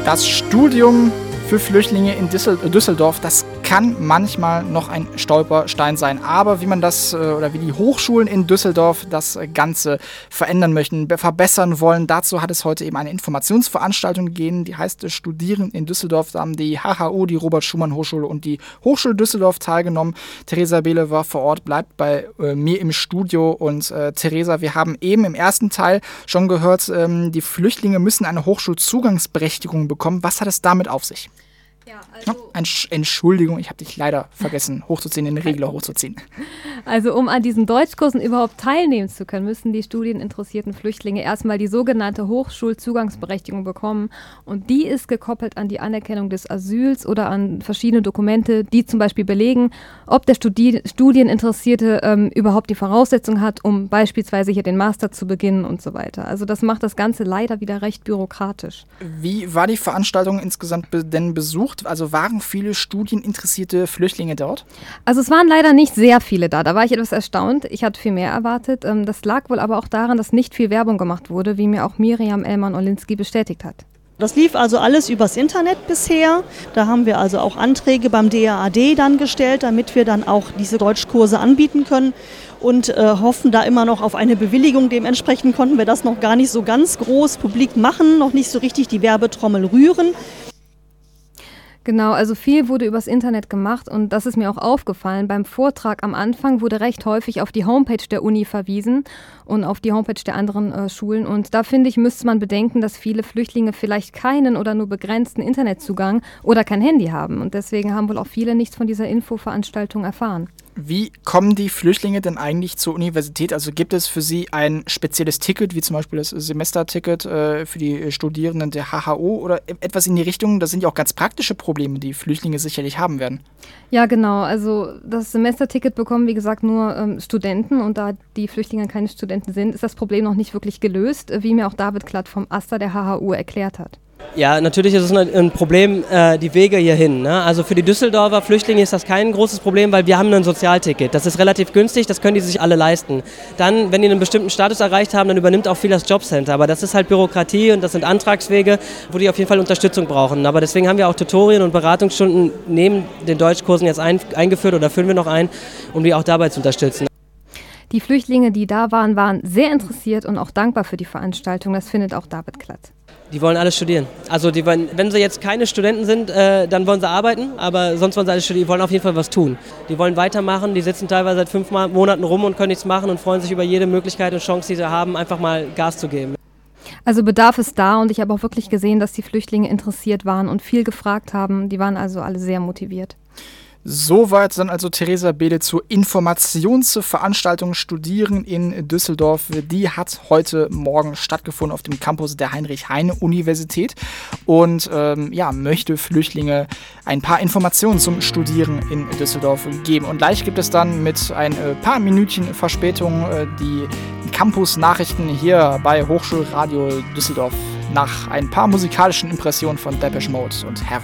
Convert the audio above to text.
Das Studium für Flüchtlinge in Düsseldorf, das kann manchmal noch ein Stolperstein sein. Aber wie man das oder wie die Hochschulen in Düsseldorf das Ganze verändern möchten, verbessern wollen, dazu hat es heute eben eine Informationsveranstaltung gegeben, die heißt Studieren in Düsseldorf. Da haben die HHU, die Robert-Schumann-Hochschule und die Hochschule Düsseldorf teilgenommen. Theresa Behle war vor Ort, bleibt bei mir im Studio. Und Theresa, wir haben eben im ersten Teil schon gehört, die Flüchtlinge müssen eine Hochschulzugangsberechtigung bekommen. Was hat es damit auf sich? Ja, also Entschuldigung, ich habe dich leider vergessen, hochzuziehen, den Regler hochzuziehen. Also um an diesen Deutschkursen überhaupt teilnehmen zu können, müssen die studieninteressierten Flüchtlinge erstmal die sogenannte Hochschulzugangsberechtigung bekommen. Und die ist gekoppelt an die Anerkennung des Asyls oder an verschiedene Dokumente, die zum Beispiel belegen, ob der Studieninteressierte überhaupt die Voraussetzung hat, um beispielsweise hier den Master zu beginnen und so weiter. Also das macht das Ganze leider wieder recht bürokratisch. Wie war die Veranstaltung insgesamt denn besucht? Also waren viele studieninteressierte Flüchtlinge dort? Also es waren leider nicht sehr viele da. Da war ich etwas erstaunt. Ich hatte viel mehr erwartet. Das lag wohl aber auch daran, dass nicht viel Werbung gemacht wurde, wie mir auch Miriam Ellmann-Olinski bestätigt hat. Das lief also alles übers Internet bisher. Da haben wir also auch Anträge beim DAAD dann gestellt, damit wir dann auch diese Deutschkurse anbieten können und hoffen da immer noch auf eine Bewilligung. Dementsprechend konnten wir das noch gar nicht so ganz groß publik machen, noch nicht so richtig die Werbetrommel rühren. Genau, also viel wurde übers Internet gemacht und das ist mir auch aufgefallen. Beim Vortrag am Anfang wurde recht häufig auf die Homepage der Uni verwiesen und auf die Homepage der anderen Schulen. Und da finde ich, müsste man bedenken, dass viele Flüchtlinge vielleicht keinen oder nur begrenzten Internetzugang oder kein Handy haben. Und deswegen haben wohl auch viele nichts von dieser Infoveranstaltung erfahren. Wie kommen die Flüchtlinge denn eigentlich zur Universität? Also gibt es für sie ein spezielles Ticket, wie zum Beispiel das Semesterticket für die Studierenden der HHU oder etwas in die Richtung? Das sind ja auch ganz praktische Probleme, die Flüchtlinge sicherlich haben werden. Ja, genau. Also das Semesterticket bekommen, wie gesagt, nur Studenten. Und da die Flüchtlinge keine Studenten sind, ist das Problem noch nicht wirklich gelöst, wie mir auch David Klatt vom AStA der HHU erklärt hat. Ja, natürlich ist es ein Problem, die Wege hierhin. Ne? Also für die Düsseldorfer Flüchtlinge ist das kein großes Problem, weil wir haben ein Sozialticket. Das ist relativ günstig, das können die sich alle leisten. Dann, wenn die einen bestimmten Status erreicht haben, dann übernimmt auch viel das Jobcenter. Aber das ist halt Bürokratie und das sind Antragswege, wo die auf jeden Fall Unterstützung brauchen. Aber deswegen haben wir auch Tutorien und Beratungsstunden neben den Deutschkursen jetzt eingeführt oder führen wir noch ein, um die auch dabei zu unterstützen. Die Flüchtlinge, die da waren, waren sehr interessiert und auch dankbar für die Veranstaltung. Das findet auch David Klatt. Die wollen alles studieren. Also die wollen, wenn sie jetzt keine Studenten sind, dann wollen sie arbeiten, aber sonst wollen sie alles studieren. Die wollen auf jeden Fall was tun. Die wollen weitermachen, die sitzen teilweise seit 5 Monaten rum und können nichts machen und freuen sich über jede Möglichkeit und Chance, die sie haben, einfach mal Gas zu geben. Also Bedarf ist da und ich habe auch wirklich gesehen, dass die Flüchtlinge interessiert waren und viel gefragt haben. Die waren also alle sehr motiviert. Soweit dann also Theresa Behle zur Informationsveranstaltung Studieren in Düsseldorf. Die hat heute Morgen stattgefunden auf dem Campus der Heinrich-Heine-Universität und möchte Flüchtlinge ein paar Informationen zum Studieren in Düsseldorf geben. Und gleich gibt es dann mit ein paar Minütchen Verspätung die Campus-Nachrichten hier bei Hochschulradio Düsseldorf nach ein paar musikalischen Impressionen von Depeche Mode und Herr.